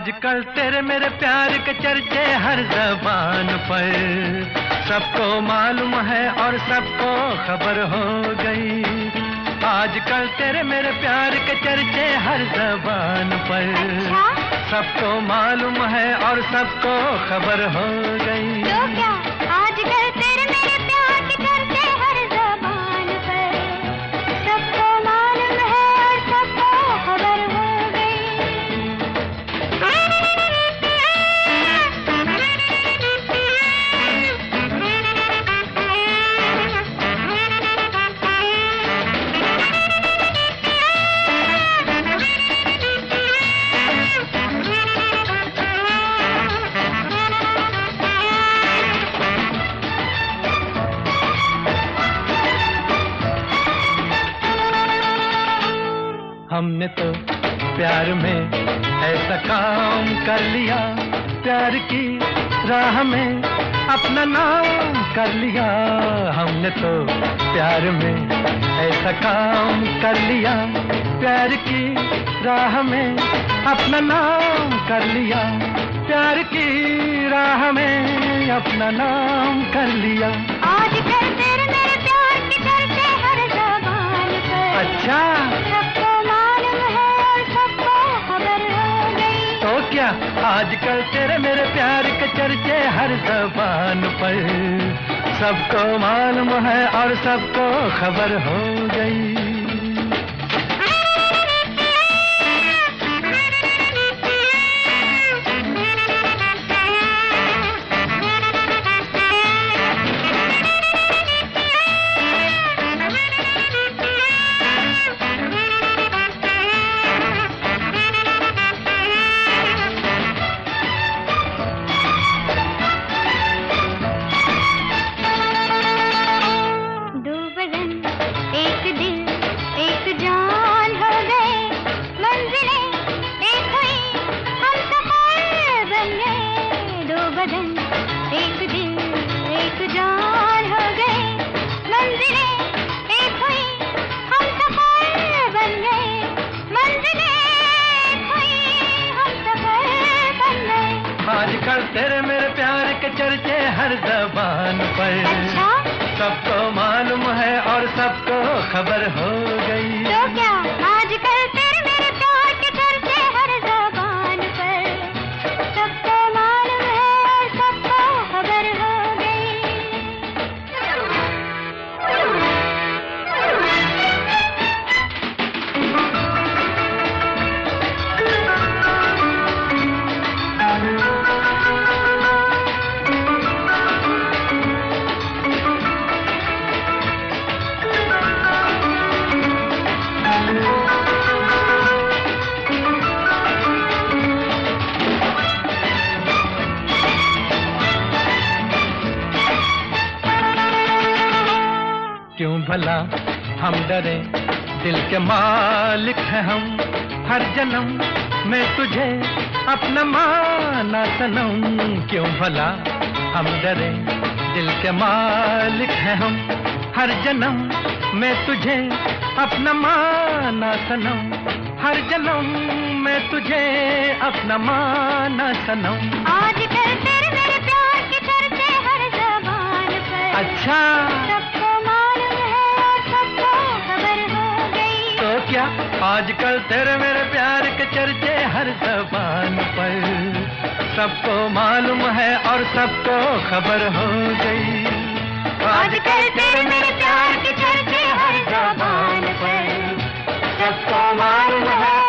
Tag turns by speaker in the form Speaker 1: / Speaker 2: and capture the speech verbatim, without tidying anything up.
Speaker 1: आजकल तेरे मेरे प्यार के चर्चे हर ज़बान पर, सबको मालूम है और सबको खबर हो गई। आजकल तेरे मेरे प्यार के चर्चे हर ज़बान पर, सबको मालूम है और सबको खबर हो गई।
Speaker 2: तो क्या आजकल तेरे मेरे प्यार के चर्चे हर ज़बान पर, सबको मालूम है और सबको खबर हो गई।
Speaker 1: हमने तो प्यार में ऐसा काम कर लिया, प्यार की राह में अपना नाम कर लिया। हमने तो प्यार में ऐसा काम कर लिया, प्यार की राह में अपना नाम कर लिया। प्यार की राह में अपना नाम कर लिया।
Speaker 2: आजकल तेरे मेरे प्यार के चर्चे हर ज़बान पर,
Speaker 1: अच्छा,
Speaker 2: सबको मालूम है और सबको खबर हो गई।
Speaker 1: तो क्या आजकल तेरे मेरे प्यार के चर्चे हर ज़बान पर, सबको मालूम है और सबको खबर हो गई।
Speaker 2: एक दिल एक जान हो गए, मंजिलें एक हुई, हम सफर बन गए। मंजिलें एक हुई, हम सफर बन गए।
Speaker 1: आजकल तेरे मेरे प्यार के चर्चे हर ज़बान पर,
Speaker 2: अच्छा,
Speaker 1: सबको मालूम है और सबको खबर हो गई।
Speaker 2: तो क्या आजकल तेरे मेरे प्यार के चर्चे हर ज़बान पर, सबको मालूम है और सबको खबर हो गई।
Speaker 1: क्यों भला हम डरे, दिल के मालिक हैं हम। हर जन्म में तुझे अपना माना सनम। क्यों भला हम डरे, दिल के मालिक हैं हम। हर जन्म में तुझे अपना माना सनम। हर जन्म में तुझे अपना माना सनम।
Speaker 2: आजकल तेरे मेरे प्यार के चर्चे हर ज़बान पर,
Speaker 1: अच्छा,
Speaker 2: सबको मालूम है और सबको खबर हो गई।
Speaker 1: तो क्या आजकल तेरे मेरे प्यार के चर्चे हर ज़बान पर, सबको मालूम है और सबको खबर हो गई।
Speaker 2: आजकल तेरे मेरे प्यार के चर्चे हर ज़बान पर,
Speaker 1: सबको मालूम है